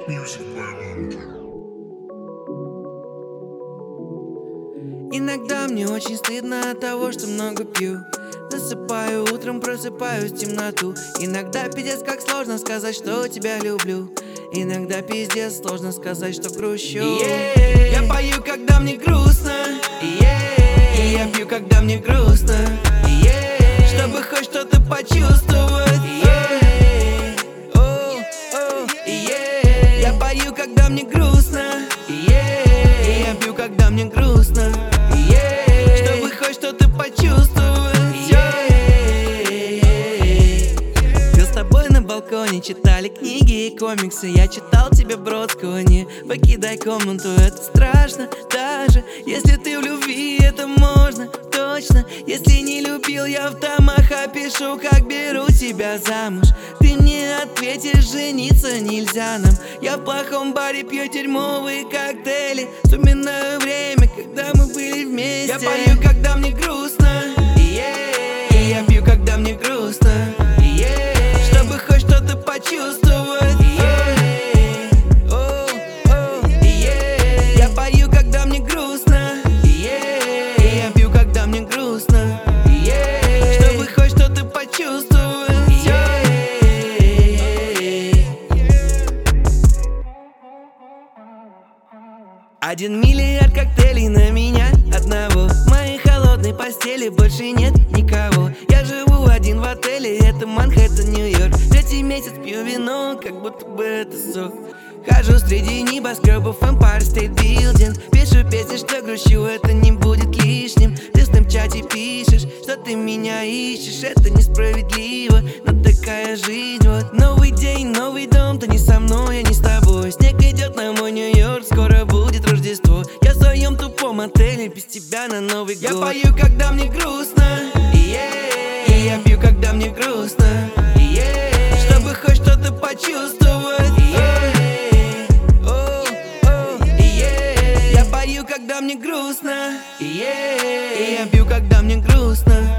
Иногда мне очень стыдно от того, что много пью. Засыпаю утром, просыпаюсь в темноту. Иногда пиздец как сложно сказать, что тебя люблю. Иногда пиздец сложно сказать, что грущу. Я пою, когда мне грустно, и я пью, когда мне грустно, чтобы хоть что-то почувствовать. Я пою, когда мне грустно, и я пью, когда мне грустно, чтобы хоть что-то почувствовать. Мы с тобой на балконе читали книги и комиксы. Я читал тебе Бродского, не покидай комнату. Это страшно, даже если ты в любви, это можно точно. Если не любил, я в томах опишу, как беру тебя замуж. Ты мне ответишь, жениться нельзя нам. Я в плохом баре пью дерьмовые коктейли. Вспоминаю время, когда мы были вместе. Я пою, когда мне грустно, и я пью, когда мне грустно, чтобы хоть что-то почувствовать. Я пою, когда мне грустно, и я пью, когда мне грустно, чтобы хоть что-то почувствовать. 1 миллиард коктейлей на меня одного. В моей холодной постели больше нет никого. Я живу один в отеле, это Манхэттен, Нью-Йорк. 3-й месяц пью вино, как будто бы это сок. Хожу среди небоскребов Empire State Building. Пишу песни, что грущу, это не будет лишним. Ты в снэпчате пишешь, что ты меня ищешь. Это несправедливо, но такая жизнь вот. Новый день, новый дом, ты не со мной, я не с тобой. Снег идет на мой Нью-Йорк, скоро будет Рождество. Я в своем тупом отеле, без тебя на Новый год. Я пою, когда мне грустно, и я пью, когда мне грустно, чтобы хоть что-то почувствовать. Я пою, когда мне грустно, и я пью, когда мне грустно,